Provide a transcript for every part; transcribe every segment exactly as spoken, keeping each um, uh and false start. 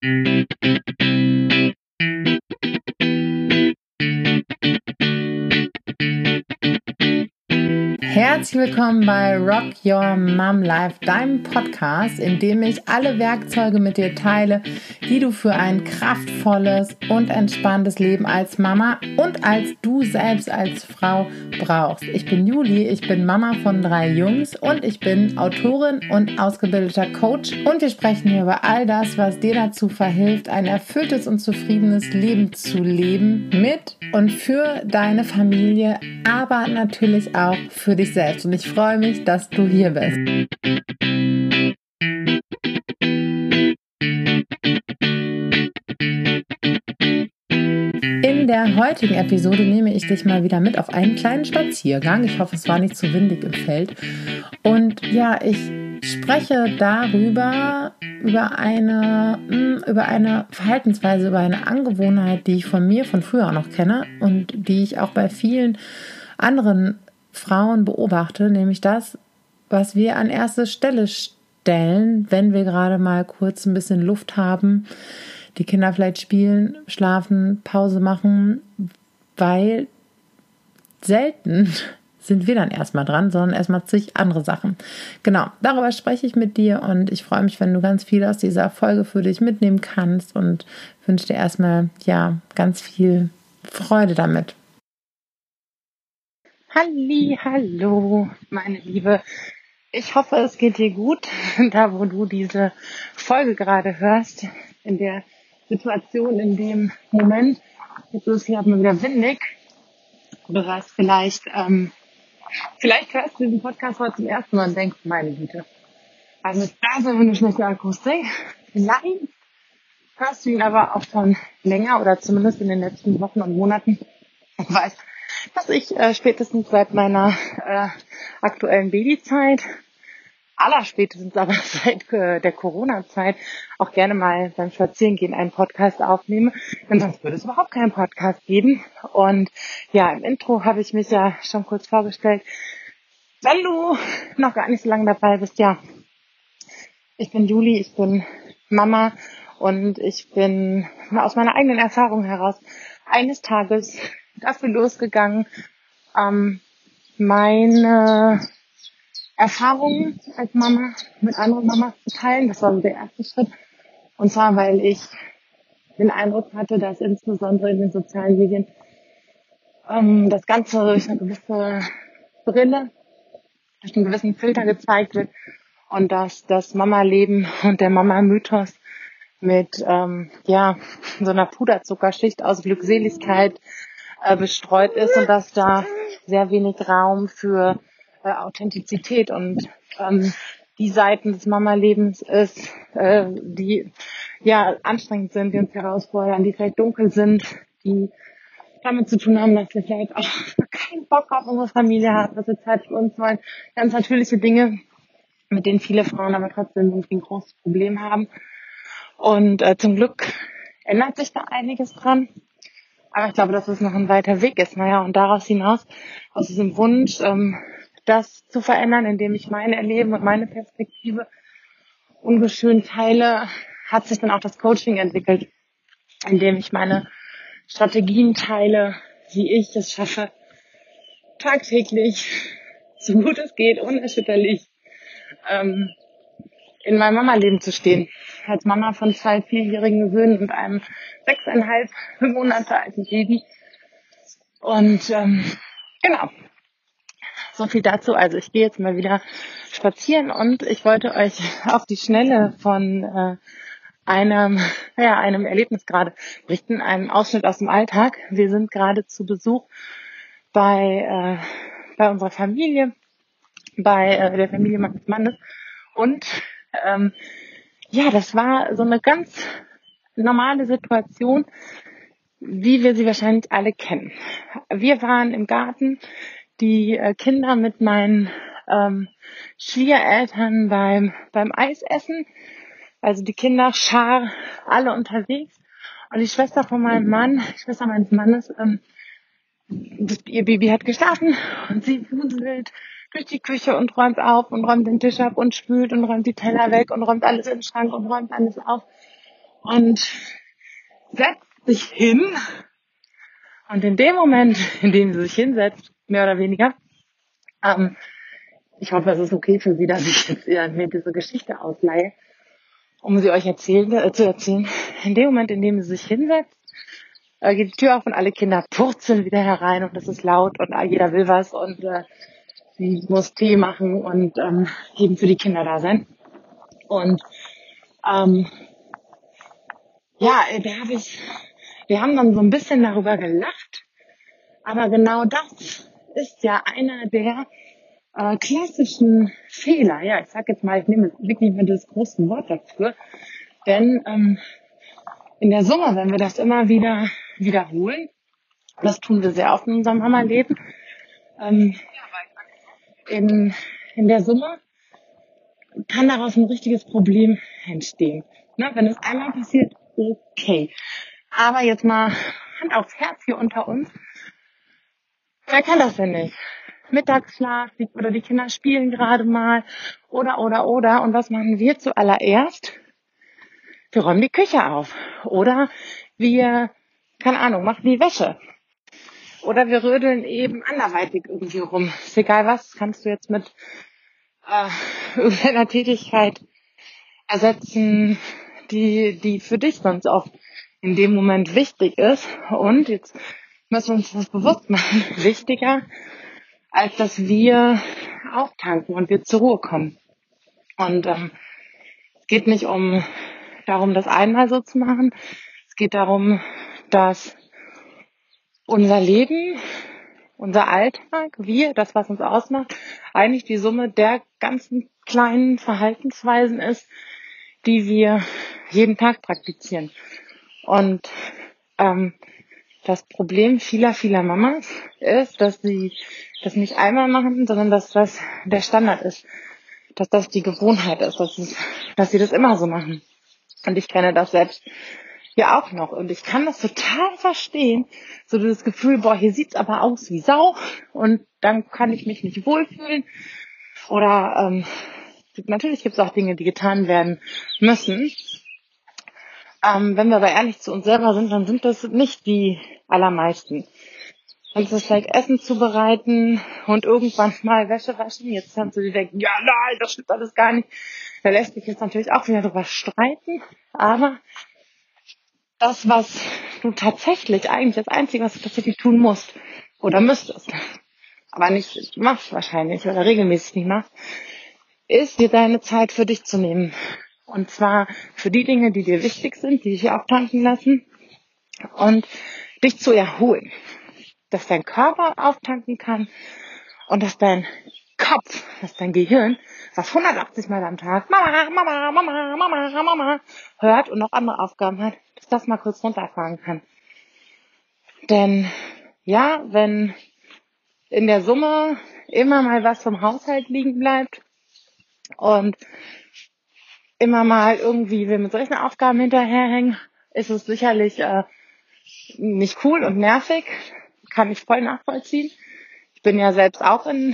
Herzlich willkommen bei Rock Your Mom Life, deinem Podcast, in dem ich alle Werkzeuge mit dir teile, die du für ein kraftvolles und entspanntes Leben als Mama und als du selbst als Frau brauchst. Ich bin Juli, ich bin Mama von drei Jungs und ich bin Autorin und ausgebildeter Coach und wir sprechen hier über all das, was dir dazu verhilft, ein erfülltes und zufriedenes Leben zu leben mit und für deine Familie, aber natürlich auch für dich selbst. Und ich freue mich, dass du hier bist. In der heutigen Episode nehme ich dich mal wieder mit auf einen kleinen Spaziergang. Ich hoffe, es war nicht zu windig im Feld. Und ja, ich spreche darüber, über eine, über eine Verhaltensweise, über eine Angewohnheit, die ich von mir von früher auch noch kenne und die ich auch bei vielen anderen Frauen beobachte, nämlich das, was wir an erste Stelle stellen, wenn wir gerade mal kurz ein bisschen Luft haben, die Kinder vielleicht spielen, schlafen, Pause machen, weil selten sind wir dann erstmal dran, sondern erstmal zig andere Sachen. Genau, darüber spreche ich mit dir und ich freue mich, wenn du ganz viel aus dieser Folge für dich mitnehmen kannst und wünsche dir erstmal, ja, ganz viel Freude damit. Halli, hallo, meine Liebe. Ich hoffe, es geht dir gut, da wo du diese Folge gerade hörst, in der Situation, in dem Moment. Jetzt ist es hier mal wieder windig. Du hörst vielleicht, ähm, vielleicht hörst du diesen Podcast heute zum ersten Mal und denkst, meine Güte, also da sind wir eine schlechte Akustik. Vielleicht hörst du ihn aber auch schon länger oder zumindest in den letzten Wochen und Monaten. Ich weiß, dass ich äh, spätestens seit meiner äh, aktuellen Babyzeit, allerspätestens aber seit äh, der Corona-Zeit, auch gerne mal beim Spazierengehen einen Podcast aufnehme, denn sonst würde es überhaupt keinen Podcast geben. Und ja, im Intro habe ich mich ja schon kurz vorgestellt. Wenn du noch gar nicht so lange dabei bist, ja, ich bin Juli, ich bin Mama und ich bin aus meiner eigenen Erfahrung heraus eines Tages dafür losgegangen, ähm, meine Erfahrungen als Mama mit anderen Mamas zu teilen. Das war so der erste Schritt. Und zwar, weil ich den Eindruck hatte, dass insbesondere in den sozialen Medien ähm, das Ganze durch eine gewisse Brille, durch einen gewissen Filter gezeigt wird und dass das Mama-Leben und der Mama-Mythos mit ähm, ja so einer Puderzuckerschicht aus Glückseligkeit äh, bestreut ist und dass da sehr wenig Raum für äh, Authentizität und ähm, die Seiten des Mama-Lebens ist, äh, die ja anstrengend sind, die uns herausfordern, die vielleicht dunkel sind, die damit zu tun haben, dass wir vielleicht auch keinen Bock auf unsere Familie haben, dass wir Zeit für uns wollen. Ganz natürliche Dinge, mit denen viele Frauen aber trotzdem irgendwie ein großes Problem haben. Und äh, zum Glück ändert sich da einiges dran. Aber ich glaube, dass es noch ein weiter Weg ist. Naja, und daraus hinaus, aus diesem Wunsch, ähm, das zu verändern, indem ich mein Erleben und meine Perspektive ungeschönt teile, hat sich dann auch das Coaching entwickelt, indem ich meine Strategien teile, wie ich es schaffe, tagtäglich, so gut es geht, unerschütterlich, ähm, in meinem Mama-Leben zu stehen. Als Mama von zwei vierjährigen Söhnen und einem sechseinhalb Monate alten Baby. Und ähm, genau, so viel dazu. Also ich gehe jetzt mal wieder spazieren und ich wollte euch auf die Schnelle von äh, einem, ja, einem Erlebnis gerade berichten, einem Ausschnitt aus dem Alltag. Wir sind gerade zu Besuch bei, äh, bei unserer Familie, bei äh, der Familie meines Mannes und ähm, ja, das war so eine ganz normale Situation, wie wir sie wahrscheinlich alle kennen. Wir waren im Garten, die äh, Kinder mit meinen ähm, Schwiegereltern beim beim Eisessen, also die Kinderschar alle unterwegs und die Schwester von meinem Mann, die Schwester meines Mannes, ähm, das, ihr Baby hat geschlafen und sie wuselt durch die Küche und räumt auf und räumt den Tisch ab und spült und räumt die Teller weg und räumt alles in den Schrank und räumt alles auf. und setzt sich hin. Und in dem Moment, in dem sie sich hinsetzt, mehr oder weniger, ähm, ich hoffe, es ist okay für Sie, dass ich jetzt eher mir diese Geschichte ausleihe, um sie euch erzählen, äh, zu erzählen. In dem Moment, in dem sie sich hinsetzt, äh, geht die Tür auf und alle Kinder purzeln wieder herein und es ist laut und jeder will was und äh, sie muss Tee machen und ähm, eben für die Kinder da sein. Und ähm, ja, da habe ich, wir haben dann so ein bisschen darüber gelacht, aber genau das ist ja einer der äh, klassischen Fehler. Ja, ich sag jetzt mal, ich nehme wirklich mal das große Wort dafür, denn ähm, in der Summe, wenn wir das immer wieder wiederholen, das tun wir sehr oft in unserem Mama-Leben, ähm, in, in der Summe kann daraus ein richtiges Problem entstehen. Ne? Wenn es einmal passiert, okay. Aber jetzt mal Hand aufs Herz hier unter uns. Wer kann das denn nicht? Mittagsschlaf die, oder die Kinder spielen gerade mal oder, oder, oder. Und was machen wir zuallererst? Wir räumen die Küche auf. Oder wir, keine Ahnung, machen die Wäsche. Oder wir rödeln eben anderweitig irgendwie rum. Ist egal was, kannst du jetzt mit äh, irgendeiner Tätigkeit ersetzen, die, die für dich sonst auch in dem Moment wichtig ist. Und jetzt müssen wir uns das bewusst machen. Wichtiger, als dass wir auftanken und wir zur Ruhe kommen. Und ähm, es geht nicht um darum, das einmal so zu machen. Es geht darum, dass unser Leben, unser Alltag, wir, das, was uns ausmacht, eigentlich die Summe der ganzen kleinen Verhaltensweisen ist, die wir jeden Tag praktizieren. Und ähm, das Problem vieler, vieler Mamas ist, dass sie das nicht einmal machen, sondern dass das der Standard ist, dass das die Gewohnheit ist, dass, es, dass sie das immer so machen. Und ich kenne das selbst ja auch noch. Und ich kann das total verstehen. So das Gefühl, boah, hier sieht's aber aus wie Sau. Und dann kann ich mich nicht wohlfühlen. Oder ähm, natürlich gibt es auch Dinge, die getan werden müssen. Ähm, wenn wir aber ehrlich zu uns selber sind, dann sind das nicht die allermeisten. Wenn es ist vielleicht Essen zubereiten und irgendwann mal Wäsche waschen, jetzt kannst du dir denken, ja nein, das stimmt alles gar nicht. Da lässt sich jetzt natürlich auch wieder drüber streiten. Aber das, was du tatsächlich eigentlich, das Einzige, was du tatsächlich tun musst oder müsstest, aber nicht machst wahrscheinlich oder regelmäßig nicht machst, ist dir deine Zeit für dich zu nehmen. Und zwar für die Dinge, die dir wichtig sind, die dich auftanken lassen und dich zu erholen. Dass dein Körper auftanken kann und dass dein Kopf, dass dein Gehirn, was hundertachtzig Mal am Tag Mama, Mama, Mama, Mama, Mama hört und noch andere Aufgaben hat, dass das mal kurz runterfahren kann. Denn ja, wenn in der Summe immer mal was vom Haushalt liegen bleibt und immer mal irgendwie wir mit solchen Aufgaben hinterherhängen, ist es sicherlich äh, nicht cool und nervig. Kann ich voll nachvollziehen. Ich bin ja selbst auch in,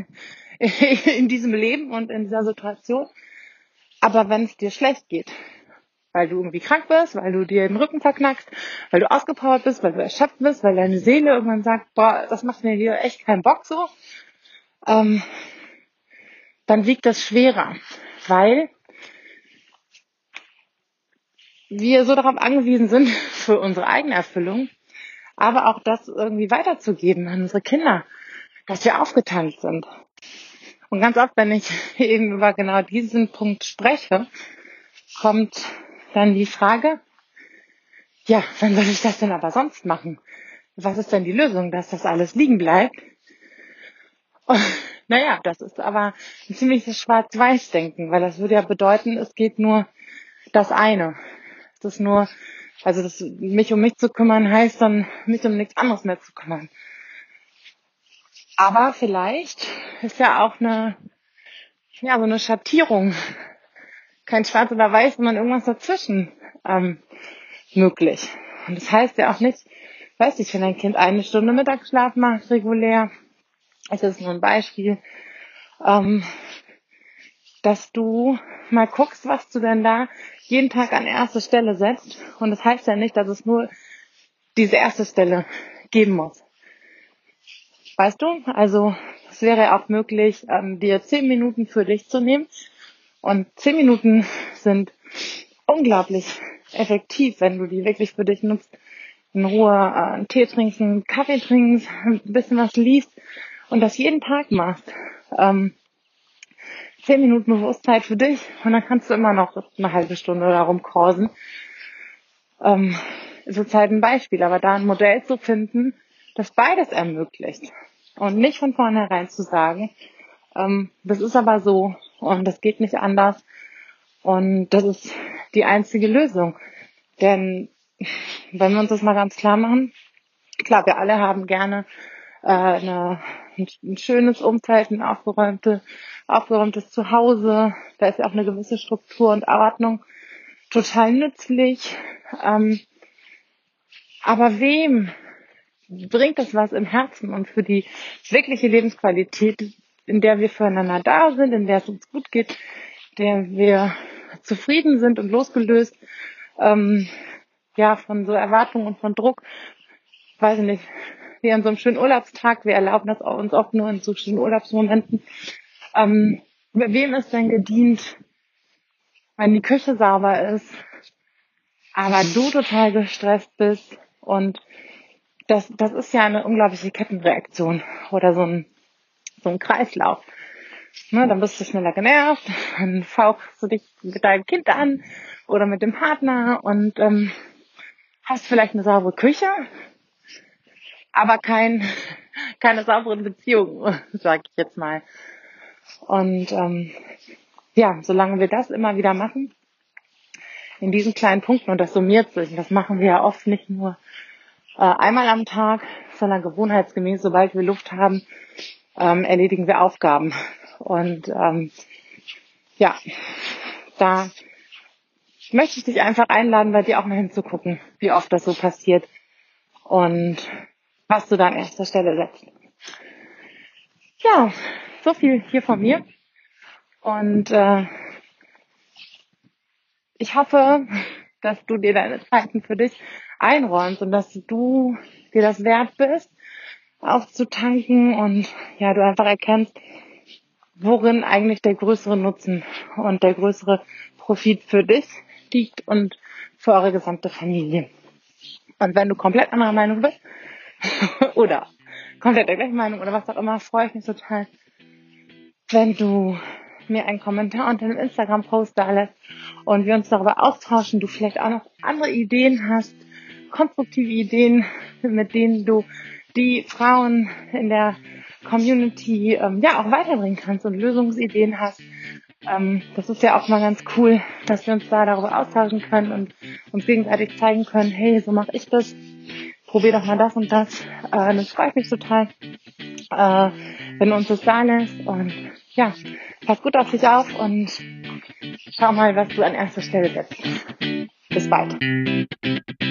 in diesem Leben und in dieser Situation. Aber wenn es dir schlecht geht, weil du irgendwie krank bist, weil du dir den Rücken verknackst, weil du ausgepowert bist, weil du erschöpft bist, weil deine Seele irgendwann sagt, boah, das macht mir hier echt keinen Bock so, ähm, dann wiegt das schwerer, weil wir so darauf angewiesen sind für unsere eigene Erfüllung, aber auch das irgendwie weiterzugeben an unsere Kinder, dass wir aufgetankt sind. Und ganz oft, wenn ich eben über genau diesen Punkt spreche, kommt dann die Frage, ja, wann soll ich das denn aber sonst machen? Was ist denn die Lösung, dass das alles liegen bleibt? Und, naja, das ist aber ein ziemliches Schwarz-Weiß-Denken, weil das würde ja bedeuten, es geht nur das eine. Es ist nur, also das, mich um mich zu kümmern, heißt dann, mich um nichts anderes mehr zu kümmern. Aber vielleicht ist ja auch eine, ja, so eine Schattierung, kein Schwarz oder Weiß, sondern irgendwas dazwischen ähm, möglich. Und das heißt ja auch nicht, weiß ich, wenn ein Kind eine Stunde Mittagsschlaf macht, regulär, es ist nur ein Beispiel, ähm, dass du mal guckst, was du denn da jeden Tag an erste Stelle setzt. Und das heißt ja nicht, dass es nur diese erste Stelle geben muss. Weißt du? Also es wäre auch möglich, ähm, dir zehn Minuten für dich zu nehmen. Und zehn Minuten sind unglaublich effektiv, wenn du die wirklich für dich nutzt. In Ruhe äh, einen Tee trinkst, einen Kaffee trinkst, ein bisschen was liest und das jeden Tag machst. Ähm, zehn Minuten Bewusstheit für dich und dann kannst du immer noch eine halbe Stunde da rumkorsen. Ähm, ist jetzt halt ein Beispiel, aber da ein Modell zu finden, das beides ermöglicht und nicht von vornherein zu sagen, ähm, das ist aber so und das geht nicht anders und das ist die einzige Lösung. Denn wenn wir uns das mal ganz klar machen, klar, wir alle haben gerne äh, eine, ein, ein schönes Umfeld, ein aufgeräumte, aufgeräumtes Zuhause. Da ist ja auch eine gewisse Struktur und Ordnung total nützlich. Ähm, aber wem bringt das was im Herzen und für die wirkliche Lebensqualität, in der wir füreinander da sind, in der es uns gut geht, in der wir zufrieden sind und losgelöst ähm, ja von so Erwartungen und von Druck, weiß ich nicht, wie an so einem schönen Urlaubstag, wir erlauben das uns oft nur in so schönen Urlaubsmomenten. Ähm, wem ist denn gedient, wenn die Küche sauber ist, aber du total gestresst bist und das, das ist ja eine unglaubliche Kettenreaktion oder so ein, so ein Kreislauf. Ne, dann bist du schneller genervt, dann fauchst du dich mit deinem Kind an oder mit dem Partner und ähm, hast vielleicht eine saubere Küche, aber kein, keine sauberen Beziehungen, sage ich jetzt mal. Und ähm, ja, solange wir das immer wieder machen, in diesen kleinen Punkten, und das summiert sich, und das machen wir ja oft nicht nur äh, einmal am Tag, sondern gewohnheitsgemäß, sobald wir Luft haben, ähm, erledigen wir Aufgaben. Und ähm, ja, da möchte ich dich einfach einladen, bei dir auch mal hinzugucken, wie oft das so passiert und was du da an erster Stelle setzt. Ja, so viel hier von mir. Und äh, ich hoffe, dass du dir deine Zeiten für dich einräumst und dass du dir das wert bist, aufzutanken und ja, du einfach erkennst, worin eigentlich der größere Nutzen und der größere Profit für dich liegt und für eure gesamte Familie. Und wenn du komplett anderer Meinung bist oder komplett der gleichen Meinung oder was auch immer, freue ich mich total, wenn du mir einen Kommentar unter dem Instagram-Post da lässt und wir uns darüber austauschen, du vielleicht auch noch andere Ideen hast, konstruktive Ideen, mit denen du die Frauen in der Community ähm, ja auch weiterbringen kannst und Lösungsideen hast. Ähm, das ist ja auch mal ganz cool, dass wir uns da darüber austauschen können und uns gegenseitig zeigen können, hey, so mache ich das, probier doch mal das und das. Äh, das freut mich total, äh, wenn du uns das da lässt und ja, pass gut auf dich auf und schau mal, was du an erster Stelle setzt. Bis bald.